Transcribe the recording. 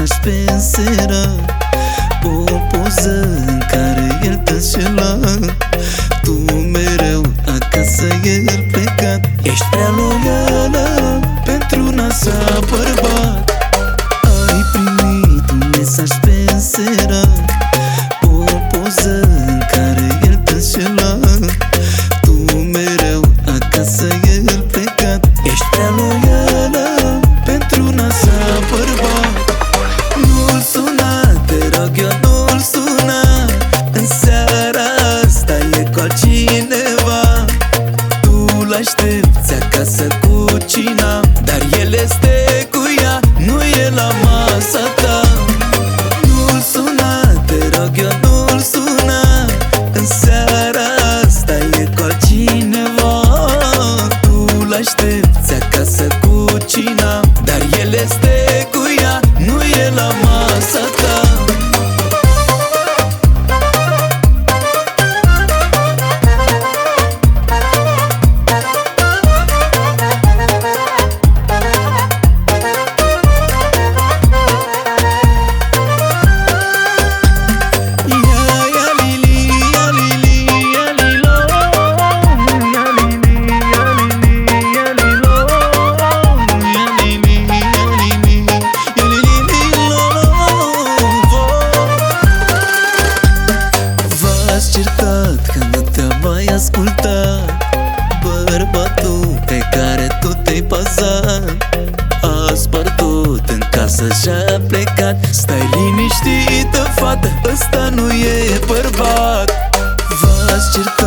mesaj pe seră, o poză în care el te înșela. Tu mereu acasă, el plecat. Ești prea loială pentru un așa bărbat. Ai primit un mesaj pe seră, o poză în care el te înșela. Tu mereu acasă, el plecat. Ești prea loială pentru un așa bărbat. Nu-l suna, te rog eu, nu-l suna. În seara asta e cu altcineva. Tu l-aștepți acasă cu cina, dar el este cu ea, nu e la masa ta. Nu-l suna, te rog eu, nu-l suna. În seara asta e cu altcineva. Tu l-aștepți acasă cu cina, dar el este cu ea, nu e la masa ta. Certat că nu te-a mai ascultat bărbatul pe care tu te-ai bazat. A spart tot în casă și-a plecat. Stai liniștită, fată, ăsta nu e bărbat. V-ați certat